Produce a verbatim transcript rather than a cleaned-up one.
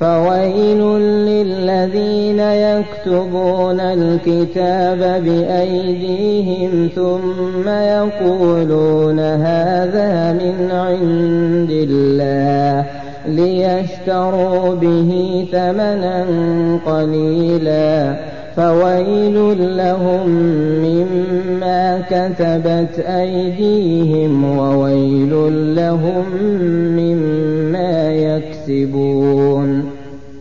فويل للذين يكتبون الكتاب بأيديهم ثم يقولون هذا من عند الله ليشتروا به ثمنا قليلا فويل لهم مما كتبت أيديهم وويل لهم مما يكسبون.